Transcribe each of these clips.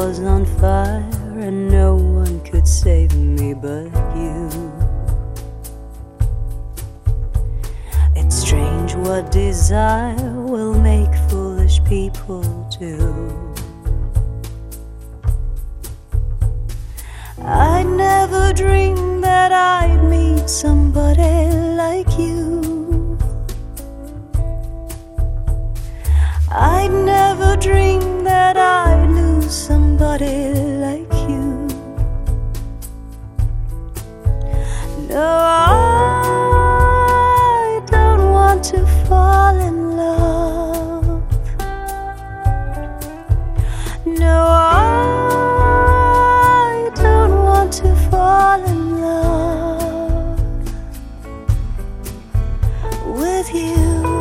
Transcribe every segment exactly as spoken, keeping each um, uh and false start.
was on fire and no one could save me but you. It's strange what desire will make foolish people do. I never dreamed that I'd meet somebody like you. I'd never dreamed that I'd lose somebody like you. No, I don't want to fall in love. No, I don't want to fall in love with you.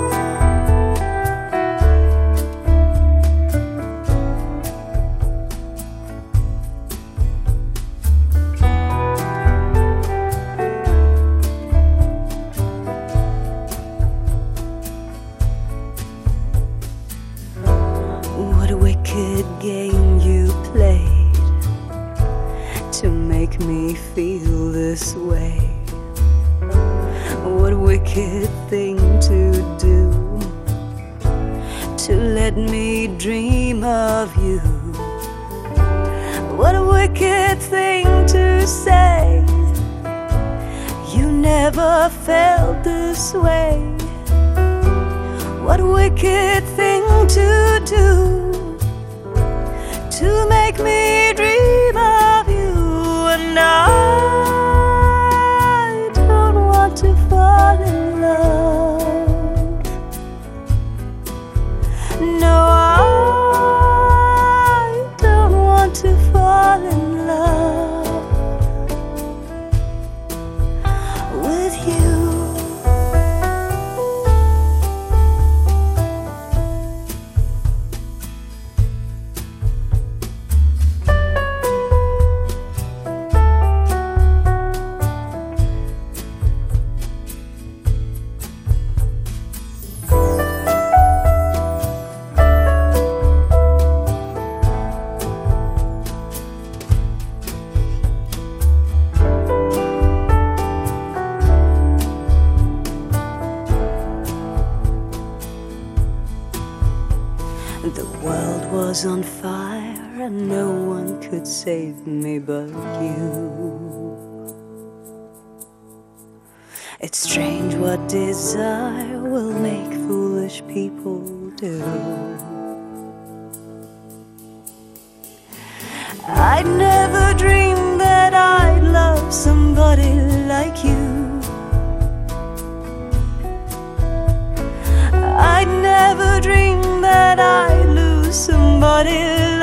What a wicked game you played to make me feel this way. What a wicked thing to do, to let me dream of you. What a wicked thing to say, you never felt this way. What a wicked thing to do, to make me dream of you. And I don't want to fall in love. No, I don't want to fall in love with you. The world was on fire and no one could save me but you. It's strange what desire will make foolish people do. I'd never dreamed that I'd love somebody like you. I'd never dreamed that I'd lose somebody